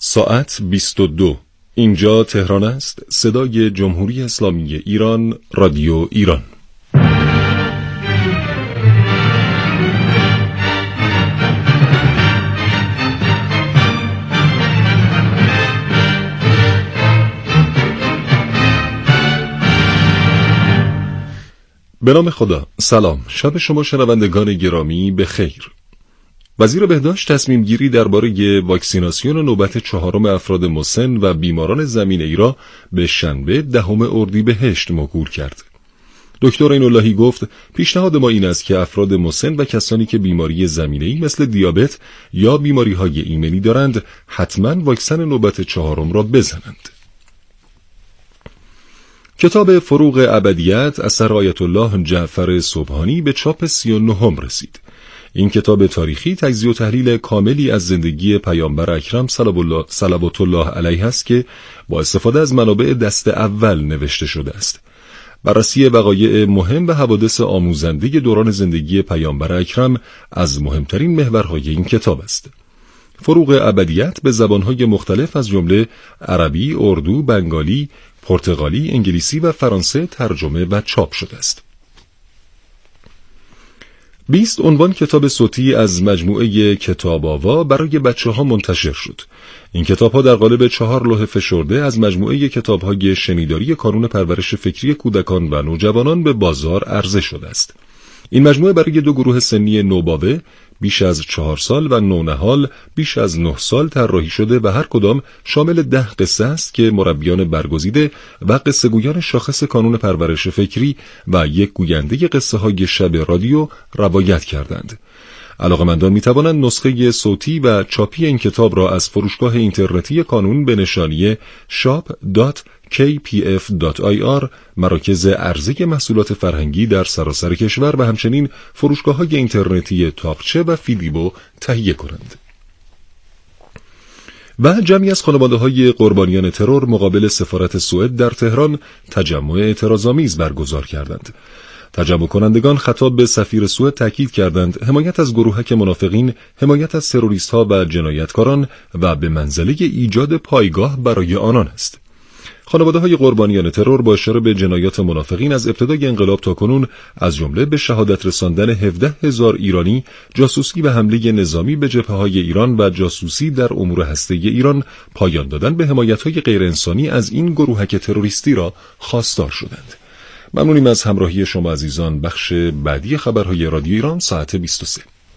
ساعت 22. اینجا تهران است. صدای جمهوری اسلامی ایران، رادیو ایران. به نام خدا. سلام. شب شما شنوندگان گرامی به خیر. وزیر بهداشت تصمیم گیری درباره واکسیناسیون نوبت 4 افراد مسن و بیماران زمینه‌ای را به شنبه 10 اردیبهشت موکول کرد. دکتر عین‌اللهی گفت پیشنهاد ما این است که افراد مسن و کسانی که بیماری زمینه‌ای مثل دیابت یا بیماری‌های ایمنی دارند حتما واکسن نوبت 4 را بزنند. کتاب فروغ ابدیت اثر آیت الله جعفر سبحانی به چاپ 39 رسید. این کتاب تاریخی تجزیه و تحلیل کاملی از زندگی پیامبر اکرم صلوات الله علیه است که با استفاده از منابع دست اول نوشته شده است. بررسی وقایع مهم و حوادث آموزنده دوران زندگی پیامبر اکرم از مهمترین محورهای این کتاب است. فروغ ابدیت به زبانهای مختلف از جمله عربی، اردو، بنگالی، پرتغالی، انگلیسی و فرانسه ترجمه و چاپ شده است. 20 عنوان کتاب صوتی از مجموعه کتاب آوا برای بچه‌ها منتشر شد. این کتاب‌ها در قالب 4 لوح فشرده از مجموعه کتاب‌های شنیداری کانون پرورش فکری کودکان و نوجوانان به بازار عرضه شده است. این مجموعه برای 2 گروه سنی نوباوه بیش از 4 سال و نونهال بیش از 9 سال طراحی شده و هر کدام شامل 10 قصه است که مربیان برگزیده و قصه گویان شاخص کانون پرورش فکری و یک گوینده قصه های شب رادیو روایت کردند. علاقه‌مندان می‌توانند نسخه صوتی و چاپی این کتاب را از فروشگاه اینترنتی کانون به نشانی shop.kpf.ir مراکز عرضه محصولات فرهنگی در سراسر کشور و همچنین فروشگاه‌های اینترنتی تاقچه و فیلیبو تهیه کنند. و جمعی از خانواده‌های قربانیان ترور مقابل سفارت سوئد در تهران تجمع اعتراض‌آمیز برگزار کردند. تجمع کنندگان خطاب به سفیر سوئد تاکید کردند حمایت از گروهک منافقین، حمایت از تروریست‌ها و جنایتکاران و به منزله ایجاد پایگاه برای آنان است. خانواده‌های قربانیان ترور با اشاره به جنایات منافقین از ابتدای انقلاب تا کنون از جمله به شهادت رساندن 17,000 ایرانی، جاسوسی و حمله نظامی به جبهه‌های ایران و جاسوسی در امور هسته‌ای ایران، پایان دادن به حمایت‌های غیرانسانی از این گروهک تروریستی را خواستار شدند. ممنونیم از همراهی شما عزیزان. بخش بعدی خبرهای رادیو ایران ساعت 23.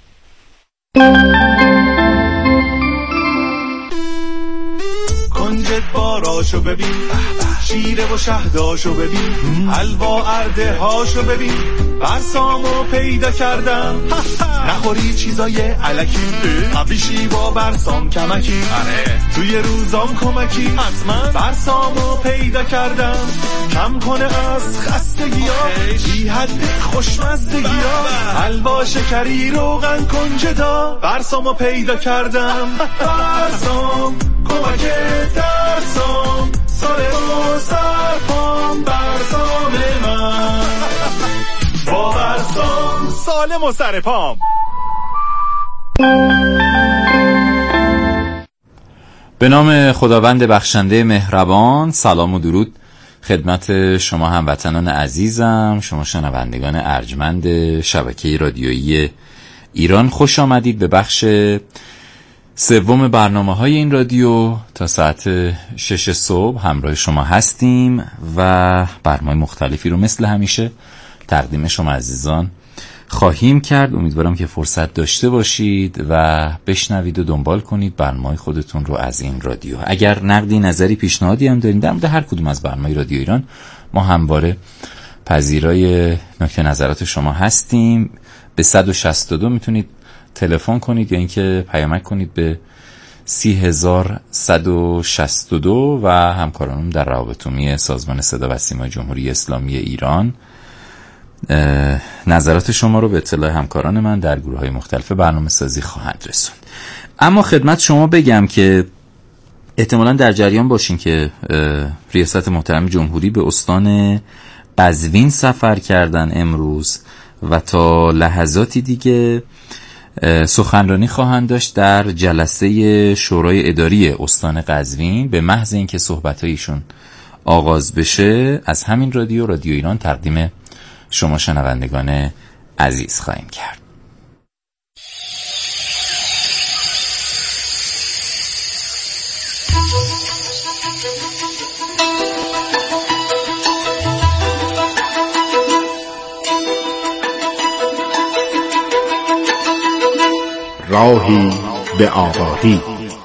کنجد باراشو ببین، شیره و شهداشو ببین، حلوا ارده هاشو ببین، برسامو پیدا کردم. نخوری چیزای علکی، قبیشی با برسام کمکی، توی روزام کمکی، حتما برسامو پیدا کردم. کم کنه از خستگی‌ها، بی حد خوشمزدگی‌ها، حلوا شکری روغن کنجدا، برسامو پیدا کردم. برسام کمک درسام، سالم و سرپام، برسام من با برسام سالم و سرپام. به نام خداوند بخشنده مهربان. سلام و درود خدمت شما هموطنان عزیزم، شما شنوندگان ارجمند شبکه رادیویی ایران. خوش آمدید به بخش سوم برنامه‌های این رادیو. تا ساعت 6 صبح همراه شما هستیم و برنامه مختلفی رو مثل همیشه تقدیم شما عزیزان خواهیم کرد. امیدوارم که فرصت داشته باشید و بشنوید و دنبال کنید برنامه خودتون رو از این رادیو. اگر نقدی، نظری، پیشنهادی هم دارید در مورد هر کدوم از برنامه‌های رادیو ایران، ما همواره پذیرای نکته نظرات شما هستیم. به 162 میتونید تلفن کنید یا اینکه پیامک کنید به 30162 و همکارانم در روابط عمومی سازمان صدا و سیمای جمهوری اسلامی ایران نظرات شما رو به اطلاع همکاران من در گروه‌های مختلف برنامه سازی خواهند رسوند. اما خدمت شما بگم که احتمالاً در جریان باشین که ریاست محترم جمهوری به استان قزوین سفر کردن امروز و تا لحظاتی دیگه سخنرانی خواهند داشت در جلسه شورای اداری استان قزوین. به محض اینکه صحبت‌هایشون آغاز بشه از همین رادیو ایران تقدیم شما شنوندگان عزیز خواهیم کرد. راهی به آبادی.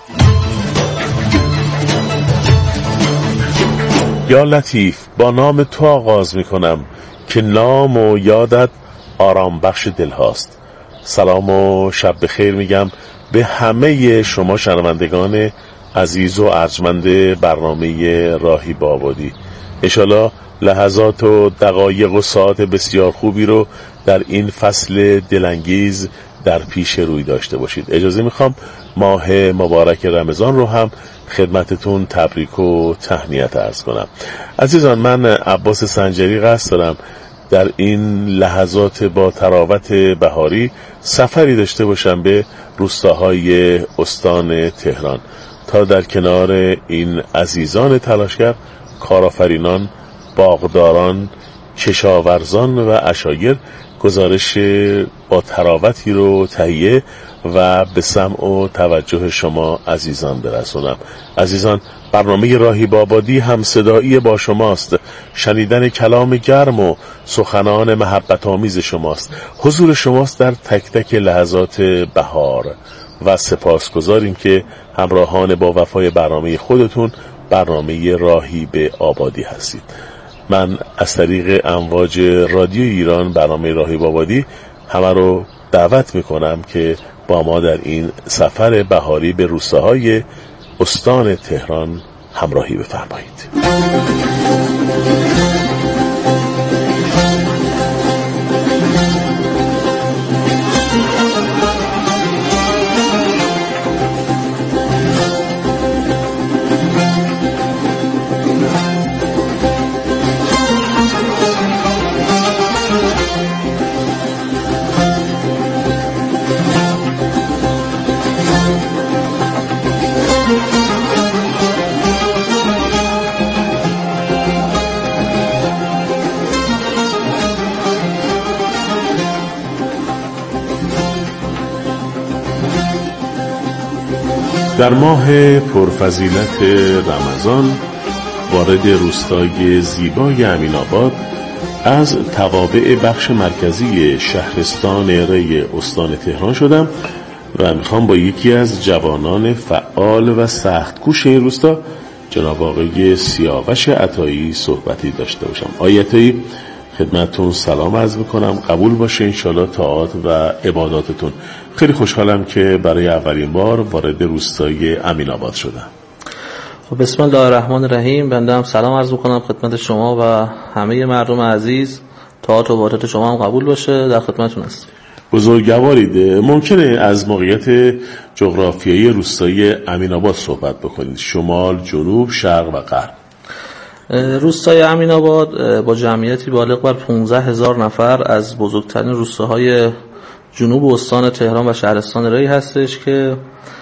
یا لطیف، با نام تو آغاز میکنم که نام و یادت آرام بخش دل هاست. سلام و شب بخیر میگم به همه شما شنوندگان عزیز و ارجمند برنامه راهی به آبادی. انشالله لحظات و دقایق و ساعت بسیار خوبی رو در این فصل دلانگیز در پیش روی داشته باشید. اجازه میخوام ماه مبارک رمضان رو هم خدمتتون تبریک و تهنیت عرض کنم. عزیزان، من عباس سنجری قصد دارم در این لحظات با تراوت بهاری سفری داشته باشم به روستاهای استان تهران تا در کنار این عزیزان تلاشگر، کارآفرینان، باغداران، کشاورزان و عشایر گزارش با تراوتی رو تهیه و به سمع و توجه شما عزیزان برسونم. عزیزان، برنامه راهی به آبادی هم صدایی با شماست. شنیدن کلام گرم و سخنان محبت آمیز شماست. حضور شماست در تک تک لحظات بهار و سپاسگزاریم که همراهان با وفای برنامه خودتون، برنامه راهی به آبادی هستید. من از طریق امواج رادیو ایران برنامه راهی به آبادی همه رو دعوت میکنم که با ما در این سفر بهاری به روستاهای استان تهران همراهی بفرمایید. در ماه پرفضیلت رمضان وارد روستای زیبای امین‌آباد از توابع بخش مرکزی شهرستان ری استان تهران شدم و میخوام با یکی از جوانان فعال و سخت‌کوش این روستا، جناب آقای سیاوش عطایی، صحبتی داشته باشم. آقای عطایی، خدمتتون سلام عرض میکنم. قبول باشه انشالله طاعات و عباداتتون. خیلی خوشحالم که برای اولین بار وارد روستای امین‌آباد شدم. خب، بسم الله الرحمن الرحیم. بنده هم سلام عرض میکنم خدمت شما و همه مردم عزیز. طاعات و عبادات شما هم قبول باشه. در خدمتتون هستم. بزرگوارید، ممکنه از موقعیت جغرافیایی روستای امین‌آباد صحبت بکنید؟ شمال، جنوب، شرق و غرب. روستای امین‌آباد با جمعیتی بالغ بر 15,000 نفر از بزرگترین روستاهای جنوب استان تهران و شهرستان ری هستش که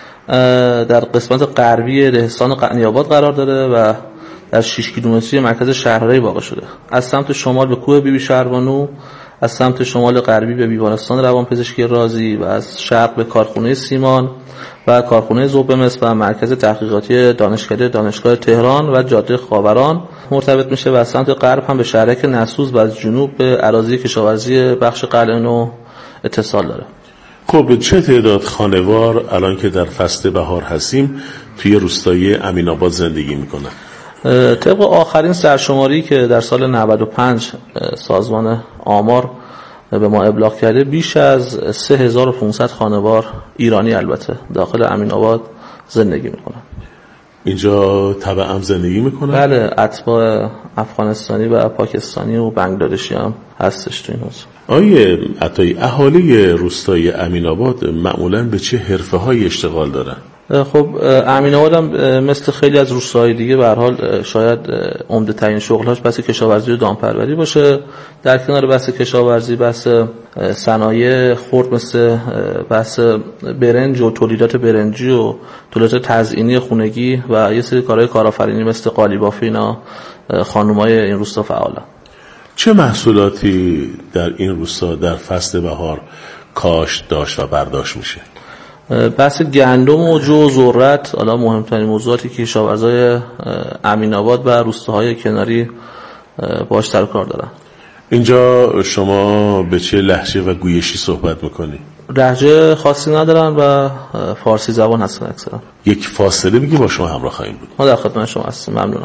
در قسمت غربی دهستان قنی‌آباد قرار داره و در 6 کیلومتری مرکز شهر ری واقع شده. از سمت شمال به کوه بیبی شهربانو، از سمت شمال غربی به بیمارستان روانپزشکی رازی و از شرق به کارخونه سیمان و کارخونه ذوب مس و مرکز تحقیقاتی دانشکده دانشگاه تهران و جاده خاوران مرتبط میشه و از سمت غرب هم به شهرک نسوز و از جنوب به اراضی کشاورزی بخش قلعه‌نو اتصال داره. خب، چه تعداد خانوار الان که در فصل بهار هستیم توی روستای امین‌آباد زندگی میکنن؟ طبق آخرین سرشماری که در سال 95 سازمان آمار به ما ابلاغ کرده، بیش از 3500 خانوار ایرانی البته داخل امین‌آباد زندگی میکنن. اینجا تبعاً زندگی میکنن؟ بله، اتباع افغانستانی و پاکستانی و بنگلادشی هم هستش تو این حوزه. آیه عطایی، اهالی روستای امین‌آباد معمولاً به چه حرفه‌های اشتغال دارن؟ خب امین‌آباد هم مثل خیلی از روستاهای دیگه به هر حال شاید عمده ترین شغل‌هاش بحث کشاورزی و دامپروری باشه. در کنار بحث کشاورزی بحث صنایع خرد مثل بحث برنج و تولیدات برنجی و تولیدات تزیینی خونگی و یه سری کارهای کارآفرینی مثل قالیبافی اینا خانم‌های این روستا فعالن. چه محصولاتی در این روستا در فصل بهار کاشت داشت و برداشت میشه؟ بحث گندم و جو و ذرت حالا مهمترین موضوعاتی که کشاورزای امین‌آباد و روستاهای کناری باهاش سر کار دارن. اینجا شما به چه لهجه و گویشی صحبت میکنی؟ لهجه خاصی ندارن و فارسی زبان هستن اکثرا. یک فاصله بگی با شما همراه خواهیم بود. ما در خدمت شما هستیم. ممنونم.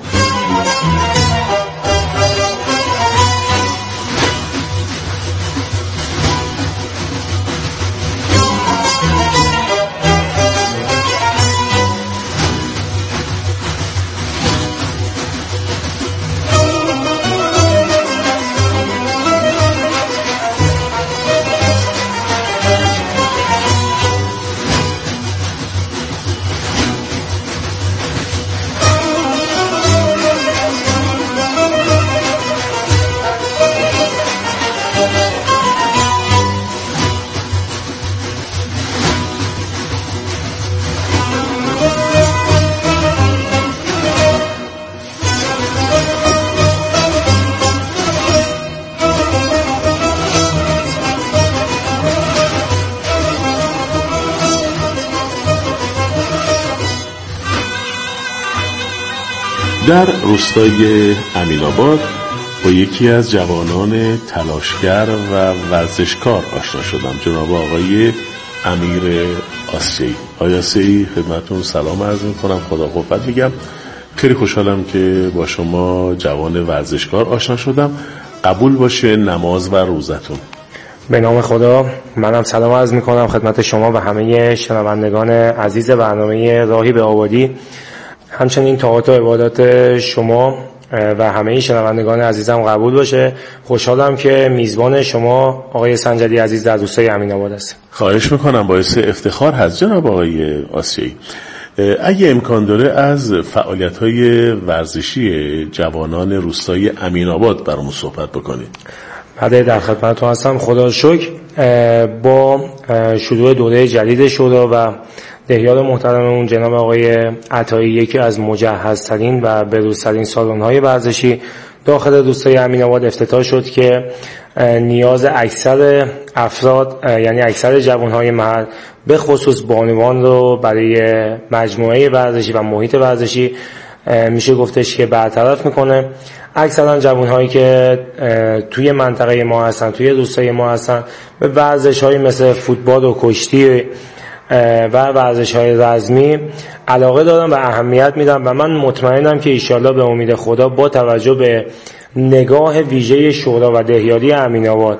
در روستای امین‌آباد با یکی از جوانان تلاشگر و ورزشکار آشنا شدم، جناب آقای امیر آسیایی. آقای آسیایی خدمتتون سلام عرض می‌کنم، خدا قوت میگم. خیلی خوشحالم که با شما جوان ورزشکار آشنا شدم. قبول باشه نماز و روزتون. به نام خدا، منم سلام عرض می‌کنم خدمت شما و همه شنوندگان عزیز برنامه راهی به آبادی. همچنین طاعات و عبادات شما و همه شنوندگان عزیزم قبول باشه. خوشحالم که میزبان شما آقای سنجدی عزیز در روستای امین‌آباد هستم. خواهش میکنم، باعث افتخار هست جناب آقای آسیایی. اگه امکان داره از فعالیت‌های ورزشی جوانان روستای امین‌آباد برامون صحبت بکنید. بله در خدمتتون هستم. خدا رو شکر با شروع دوره جدید شورا و دهیار محترممون جناب آقای عطایی، یکی از مجهزترین و بروزترین سالن‌های ورزشی داخل روستای امین‌آباد افتتاح شد که نیاز اکثر افراد یعنی اکثر جوان‌های محل به خصوص بانوان رو برای مجموعه ورزشی و محیط ورزشی میشه گفتش که برطرف میکنه. اکثرا جوان‌هایی که توی منطقه ما هستن، توی روستای ما هستن، به ورزش‌های مثل فوتبال و کشتی و ورزش‌های رزمی علاقه دارم و اهمیت میدم و من مطمئنم که انشالله به امید خدا با توجه به نگاه ویژه شورا و دهیاری امین‌آباد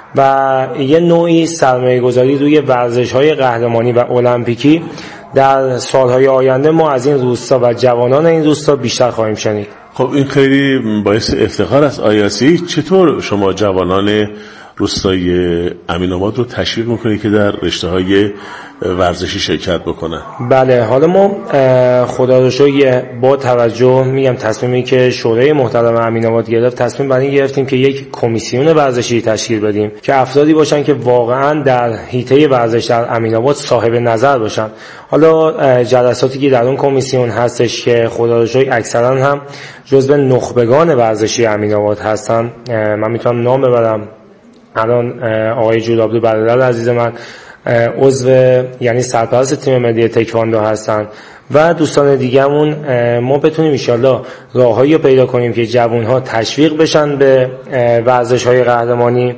و یه نوعی سرمایه‌گذاری روی ورزش‌های قهرمانی و المپیکی در سالهای آینده ما از این روستا و جوانان این روستا بیشتر خواهیم شنید. خب این خیلی باعث افتخار است. آیاسی چطور شما جوانان روستای امین‌آباد رو تشویق میکنید که در رشته‌های ورزشی شرکت بکنن؟ بله، حالا ما خدا رو شکر با توجه میگم تصمیمی که شورای محترم امین‌آباد گرفت، تصمیم بر این گرفتیم که یک کمیسیون ورزشی تشکیل بدیم که افرادی باشن که واقعا در حیطه ورزش در امین‌آباد صاحب نظر باشن. حالا جلساتی که در اون کمیسیون هستش که خدا رو شکر اکثرا هم جزو نخبگان ورزشی امین‌آباد هستن. من میتونم نام ببرم. الان آقای جولابدو برادر عزیز من عضو یعنی سرپرست تیم ملی تکواندو هستن و دوستان دیگه‌مون. ما بتونیم ان شاءالله راههایی رو پیدا کنیم که جوان‌ها تشویق بشن به ورزش‌های قهرمانی.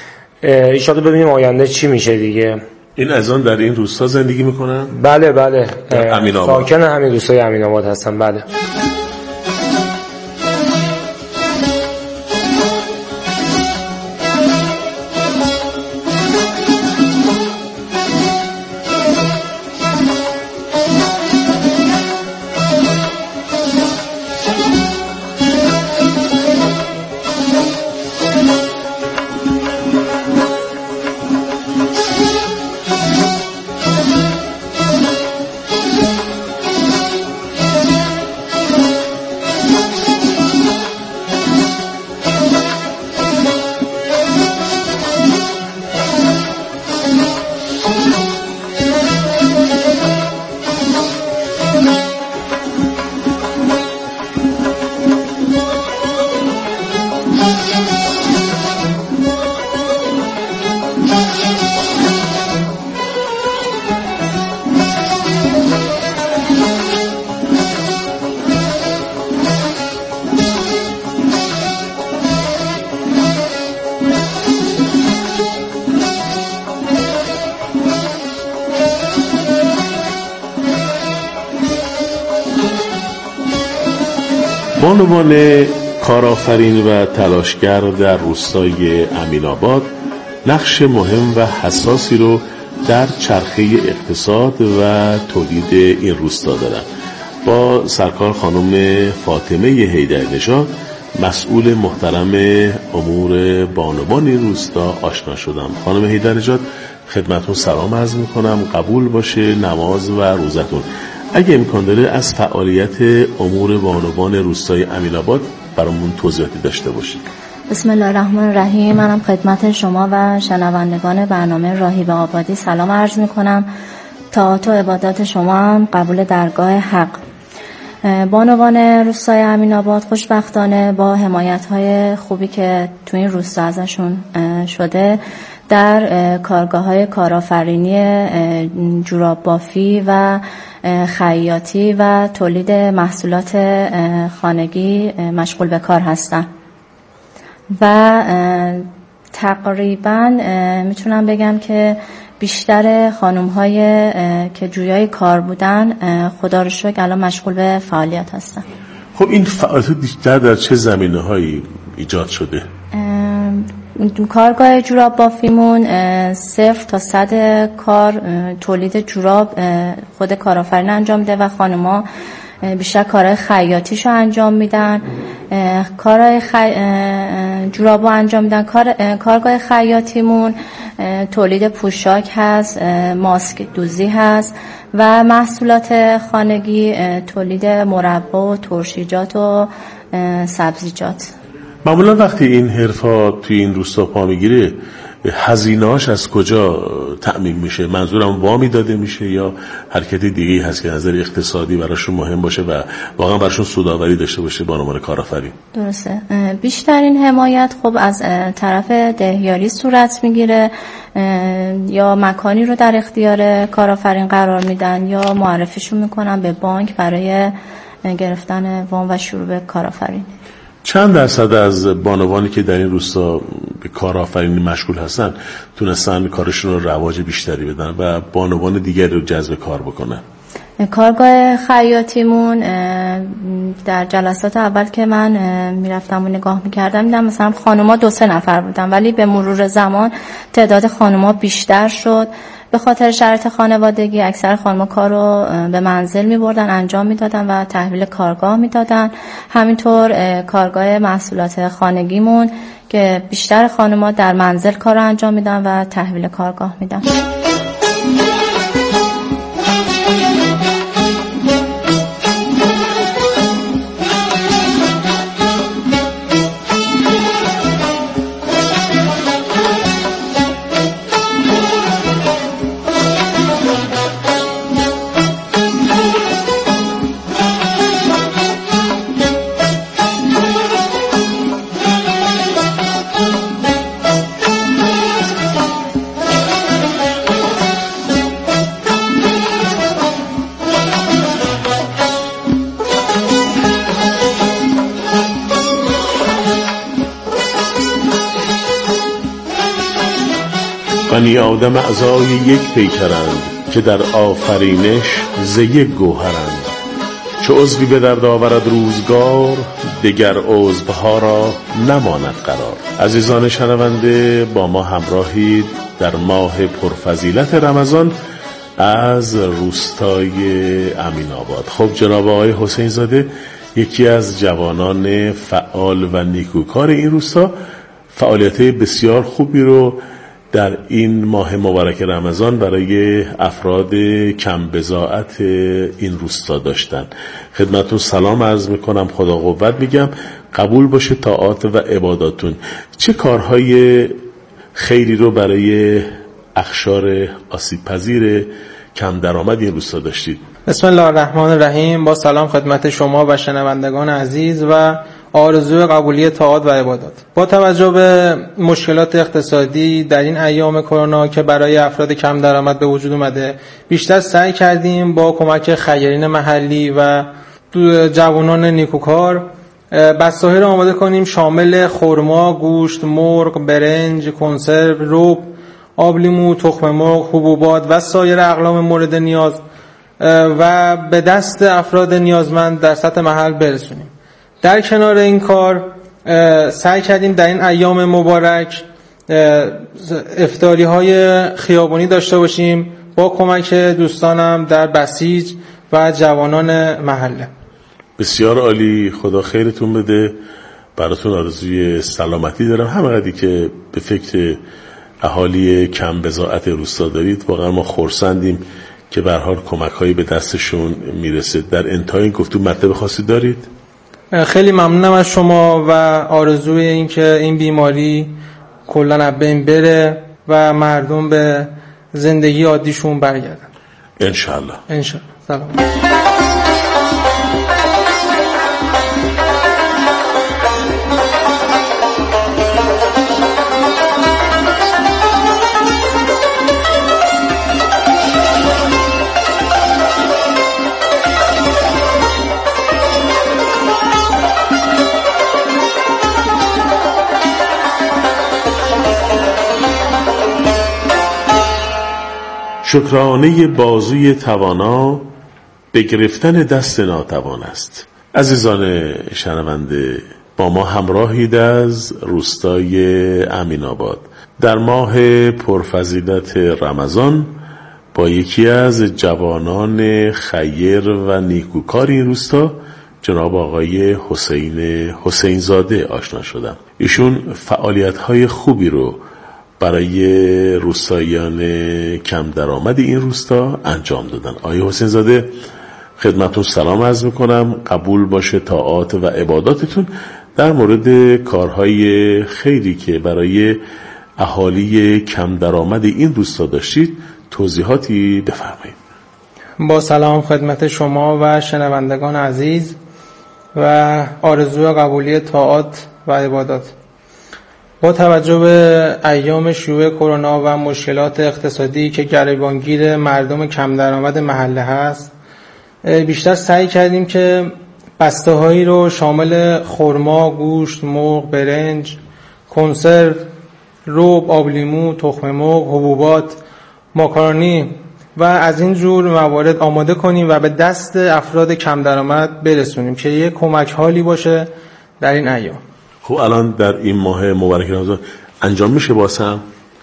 ان شاءالله ببینیم آینده چی میشه دیگه. این از آن در این روستا زندگی میکنن؟ بله ساکن همین روستای امین‌آباد هستن. بله. بانوان کارآفرین و تلاشگر در روستای امین‌آباد نقش مهم و حساسی رو در چرخه اقتصاد و تولید این روستا دارند. با سرکار خانم فاطمه حیدرنژاد مسئول محترم امور بانوان این روستا آشنا شدم. خانم حیدرنژاد خدمتتون سلام عرض میکنم، قبول باشه نماز و روزتون. اگه امکان داره از فعالیت امور بانوان روستای امین‌آباد برامون توضیحاتی داشته باشید. بسم الله الرحمن الرحیم. منم خدمت شما و شنوندگان برنامه راهی به آبادی سلام عرض میکنم. طاعات و عبادات شما هم قبول درگاه حق. بانوان روستای امین‌آباد خوشبختانه با حمایت‌های خوبی که تو این روستا ازشون شده در کارگاه‌های کارآفرینی جوراب بافی و خیاطی و تولید محصولات خانگی مشغول به کار هستن و تقریبا میتونم بگم که بیشتر خانم‌های که جویای کار بودن خدا رو شکر الان مشغول به فعالیت هستن. خب این فعالیت بیشتر در چه زمینه‌هایی ایجاد شده؟ کارگاه جوراب بافیمون 0 تا 100 کار تولید جوراب خود کارآفرین انجام میده و خانم‌ها بیشتر کارهای خیاطیشو انجام میدن، کارهای جورابو انجام میدن. کارگاه خیاطیمون تولید پوشاک هست، ماسک دوزی هست و محصولات خانگی تولید مربا و ترشیجات و سبزیجات. معمولا وقتی این حرفا توی این روستا پا میگیره هزینه‌اش از کجا تأمین میشه؟ منظورم وامی داده میشه یا حرکت دیگه‌ای هست که نظر اقتصادی براشون مهم باشه و واقعا براشون سودآوری داشته باشه بانوان کارآفرین؟ درسته. بیشترین حمایت خب از طرف دهیاری صورت میگیره، یا مکانی رو در اختیار کارآفرین قرار میدن یا معرفیشون میکنن به بانک برای گرفتن وام و شروع به کارآفرینی. چند درصد از بانوانی که در این روستا به کارآفرینی مشغول هستن تونستن کارشون رو رواج بیشتری بدن و بانوان دیگر رو جذب کار بکنن؟ کارگاه خیاطیمون در جلسات اول که من میرفتم و نگاه میکردم دیدم مثلا خانوما 2-3 نفر بودن، ولی به مرور زمان تعداد خانوما بیشتر شد. به خاطر شرایط خانوادگی اکثر خانم‌ها کار رو به منزل می‌بردن انجام میدادن و تحویل کارگاه میدادن. همینطور کارگاه محصولات خانگیمون که بیشتر خانم‌ها در منزل کار رو انجام میدن و تحویل کارگاه میدن. بنی آدم اعضای یک پیکرند که در آفرینش ز یک گوهرند. چو عضوی به درد آورد روزگار دگر عضوها را نماند قرار. عزیزان شنونده با ما همراهید در ماه پرفضیلت رمضان از روستای امین‌آباد. خب جناب آقای حسین زاده یکی از جوانان فعال و نیکوکار این روستا فعالیت بسیار خوبی رو در این ماه مبارک رمضان برای افراد کم بضاعت این روستا داشتن. خدمتتون سلام عرض میکنم، خدا قوت میگم، قبول باشه طاعات و عباداتون. چه کارهای خیری رو برای اقشار آسیب پذیر کم درآمد این روستا داشتید؟ بسم الله الرحمن الرحیم. با سلام خدمت شما و شنوندگان عزیز و آرزوی قبولی طاعات و عبادات. با توجه به مشکلات اقتصادی در این ایام کرونا که برای افراد کم درآمد به وجود اومده، بیشتر سعی کردیم با کمک خیرین محلی و جوانان نیکوکار بساطی را آماده کنیم شامل خرما، گوشت، مرغ، برنج، کنسرو، رب، آب لیمو، تخم مرغ، حبوبات و سایر اقلام مورد نیاز و به دست افراد نیازمند در سطح محل برسونیم. در کنار این کار سعی کردیم در این ایام مبارک افطاری های خیابانی داشته باشیم با کمک دوستانم در بسیج و جوانان محله. بسیار عالی، خدا خیرتون بده. براتون آرزوی سلامتی دارم. همینقدری که به فکر اهالی کم بضاعت روستا دارید واقعا ما خرسندیم که به هر حال کمک‌هایی به دستشون میرسه. در انتهای این گفتگو مطلب خاصی دارید؟ خیلی ممنونم از شما و آرزوی این که این بیماری کلاً از بین بره و مردم به زندگی عادیشون برگردن. انشالله. سلام. شکرانه بازوی توانا به گرفتن دست ناتوان است. عزیزان شنونده، با ما همراهید از روستای امین‌آباد در ماه پرفضیلت رمضان با یکی از جوانان خیر و نیکوکار این روستا، جناب آقای حسین زاده آشنا شدم. ایشون فعالیت‌های خوبی رو برای روستاییان کم درآمد این روستا انجام دادن. آقای حسین زاده، خدمتتون سلام عرض میکنم. قبول باشه طاعات و عباداتتون در مورد کارهای خیری که برای اهالی کم درآمد این روستا داشتید توضیحاتی بفرمایید. با سلام خدمت شما و شنوندگان عزیز و آرزوی قبولی طاعات و عبادات. با توجه به ایام شیوع کرونا و مشکلات اقتصادی که گریبانگیر مردم کم درآمد محله هست، بیشتر سعی کردیم که بسته‌هایی رو شامل خرما، گوشت، مرغ، برنج، کنسرو، رب، آبلیمو، تخم مرغ، حبوبات، ماکارونی و از این جور موارد آماده کنیم و به دست افراد کم درآمد برسونیم که یک کمک حالی باشه در این ایام. خب الان در این ماه مبارک رمضان انجام میشه باسم؟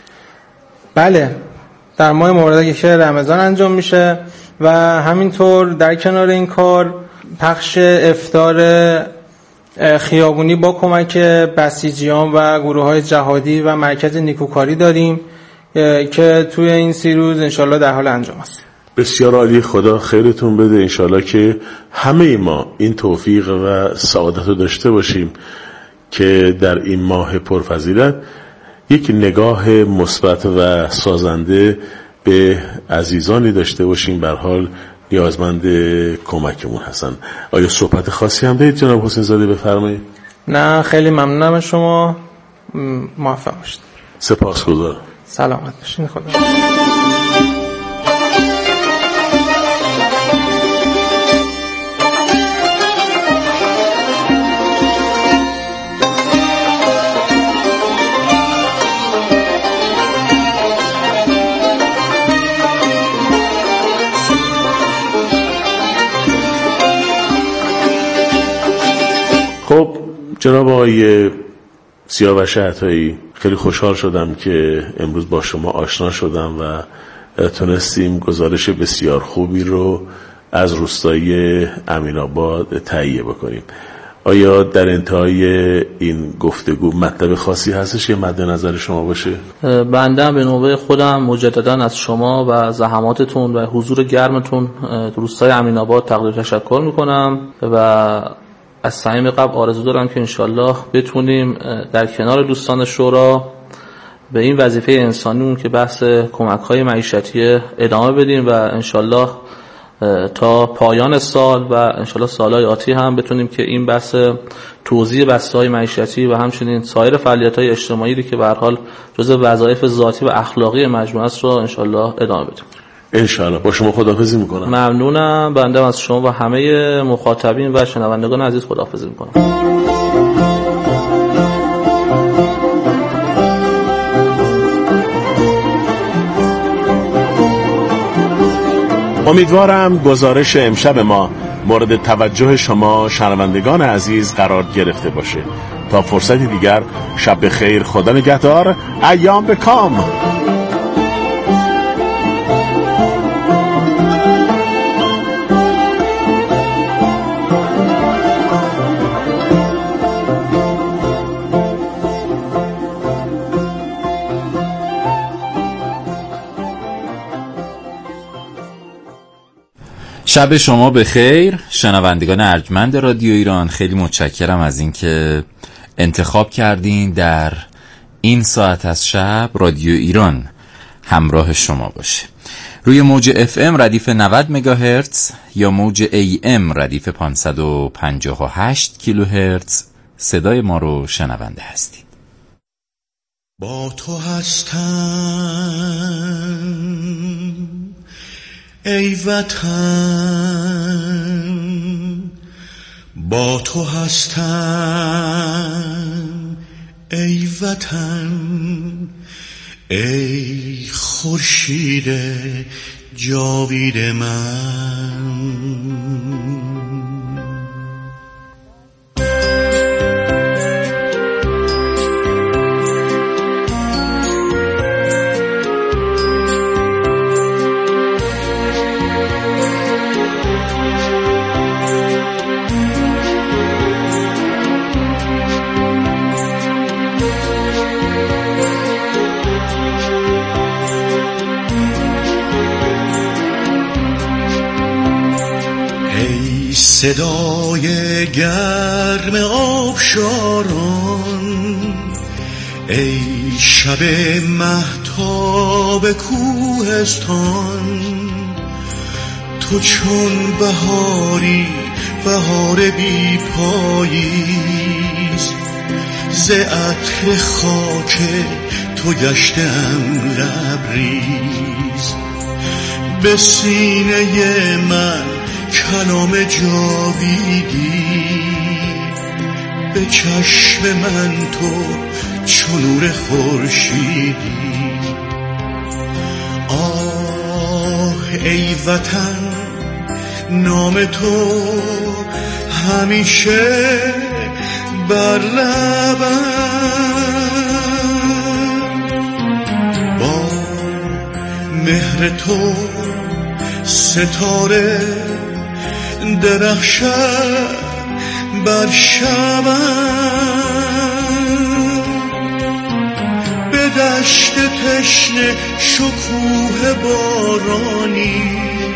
بله، در ماه مبارک رمضان انجام میشه و همینطور در کنار این کار پخش افطار خیابونی با کمک بسیجیان و گروه‌های جهادی و مرکز نیکوکاری داریم که توی این 3 روز انشالله در حال انجام است. بسیار عالی، خدا خیرتون بده. انشالله که همه ما این توفیق و سعادت رو داشته باشیم که در این ماه پرفضیلت یک نگاه مثبت و سازنده به عزیزانی داشته باشیم به هر حال نیازمند کمکمون هستن. آیا صحبت خاصی هم دارید جناب حسین زاده؟ بفرمایید. نه، خیلی ممنونم از شما. موفق باشید. سپاسگزارم. سلامت باشین. خدا. خب جناب آقای سیاوش عطایی، خیلی خوشحال شدم که امروز با شما آشنا شدم و تونستیم گزارش بسیار خوبی رو از روستای امین‌آباد تهیه بکنیم. آیا در انتهای این گفتگو مطلب خاصی هستش که مد نظر شما باشه؟ بنده به نوبه خودم مجددا از شما و زحماتتون و حضور گرمتون تو روستای امین‌آباد تقدیر تشکر میکنم و از صمیم قلب آرزو دارم که انشالله بتونیم در کنار دوستان شورا به این وظیفه انسانیمون که بحث کمک‌های معیشتی ادامه بدیم و انشالله تا پایان سال و انشالله سالهای آتی هم بتونیم که این بحث توزیع بسته‌های معیشتی و همچنین سایر فعالیت‌های اجتماعی که به هر حال جزء وظایف ذاتی و اخلاقی مجموعه است رو انشالله ادامه بدیم. انشالله. با شما خداحافظی میکنم. ممنونم. بنده از شما و همه مخاطبین و شنوندگان عزیز خداحافظی میکنم. امیدوارم گزارش امشب ما مورد توجه شما شنوندگان عزیز قرار گرفته باشه. تا فرصتی دیگر شب بخیر، خدا نگهدار، ایام بکام. شب شما بخیر شنوندگان ارجمند رادیو ایران. خیلی متشکرم از اینکه انتخاب کردین در این ساعت از شب رادیو ایران همراه شما باشه. روی موج FM ردیف 90 مگاهرتز یا موج AM ردیف 558 کیلوهرتز صدای ما رو شنونده هستید. با تو هستم ای وطن، با تو هستم ای وطن، ای خورشید جاوید من. صدای گرم آبشاران، ای شب مهتاب کوهستان، تو چون بهاری بهار بی پاییز، ز عطر خاک تو گشتم لبریز. به سینه من کلام جاویدی، به چشم من تو چون نور خورشیدی. آه ای وطن، نام تو همیشه بر لبم، با مهر تو ستاره درخشد بر شبم. به دشت تشنه شکوه بارانی،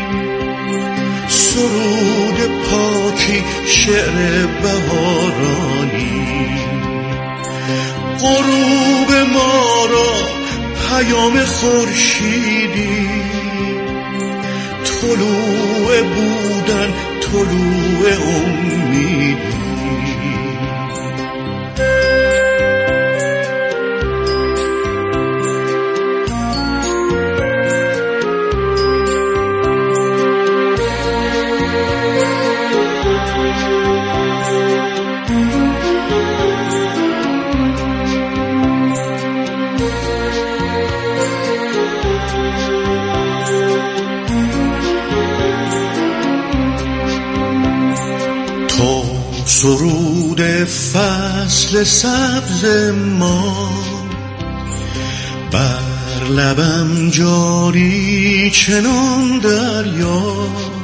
سرود پاکی شعر بهارانی. غروب ما را پیام خورشیدی، طلوع بودن طلوع امیدی. سرود فصل سبز ما، بر لبم جاری چنان دریا.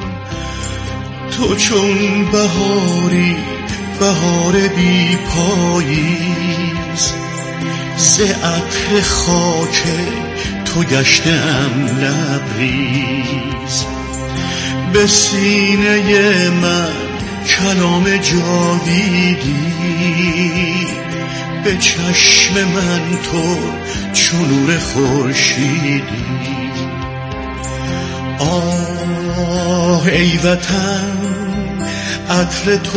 تو چون بهاری بهار بی پاییز، ز عطر خاک تو گشتم لبریز. به سینه من کلام جاویدی، به چشم من تو چون نور خورشیدی. آه ای وطن، عطر تو